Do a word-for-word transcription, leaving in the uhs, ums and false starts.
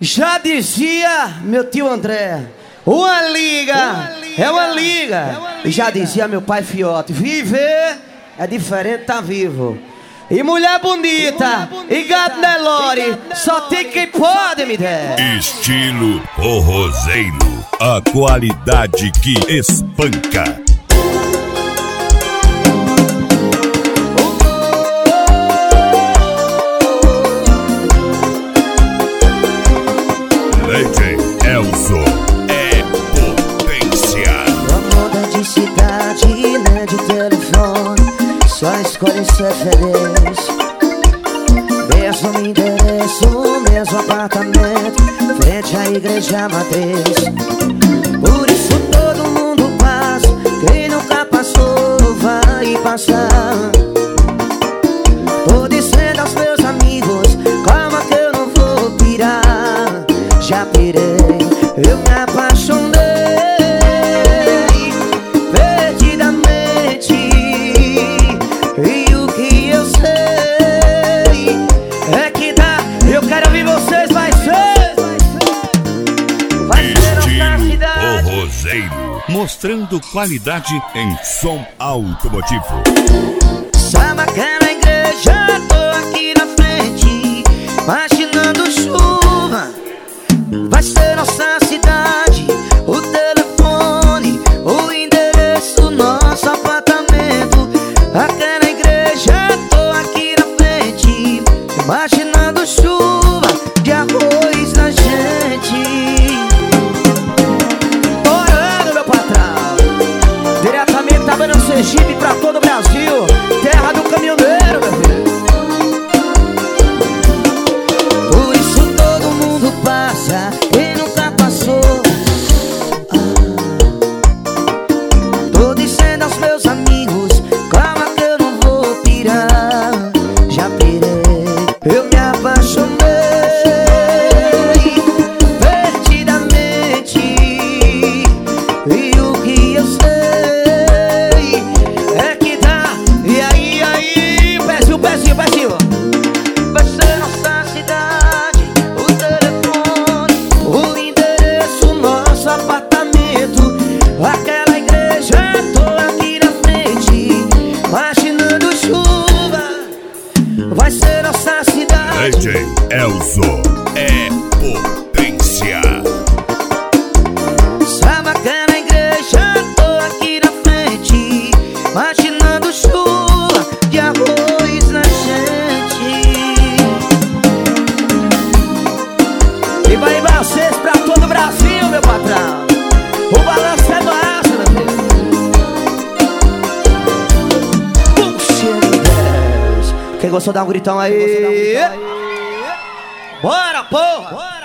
Já dizia meu tio André, uma liga, uma liga é uma liga. É uma liga. E já dizia meu pai Fiote, viver é diferente tá vivo. E mulher bonita, e, mulher bonita, e gato Nelore, só tem quem pode me der. Estilo forrozeiro, a qualidade que espanca. D J Elzo é potência. Não muda de cidade, nem de telefone, só escolhe ser feliz. Mesmo endereço, mesmo apartamento, frente à igreja matriz. Por isso todo mundo passa, quem nunca passou vai passar. Tô dizendo aos meus amigos, calma que eu não vou pirar. Já pirei, eu me apaixonei perdidamente. E o que eu sei é que dá. Eu quero ouvir vocês, vai ser, vai ser nossa cidade. Forrozeiro, mostrando qualidade em som automotivo. Sabe aquela igreja? Tô aqui na frente, imaginando chuva. Vai ser nossa cidade, o telefone, o endereço, nosso apartamento. Aquela igreja, tô aqui na frente, imaginando chuva de arroz na gente. Orando, meu patrão, diretamente da Banda Sergipe pra todo o Brasil, terra do caminhoneiro, meu filho. Por isso todo mundo passa, quem nunca passou. ah. Tô dizendo aos meus amigos, calma que eu não vou pirar. Já pirei, eu me apaixonei perdidamente. E o que eu sei é que dá. E aí, aí, pezinho, pezinho, pezinho. Vai ser nossa cidade, o telefone, o endereço, nosso apartamento. Aquela igreja, tô aqui na frente, imaginando chuva. Vai ser nossa cidade. D J Elzo é potência. Sabe aquela igreja? Tô aqui na frente, imaginando chuva de arroz na gente. E vai vocês pra todo o Brasil, meu patrão. O balanço é massa, meu filho. Puxa, Deus. Quem gostou dá um gritão aí. Bora, porra! Bora!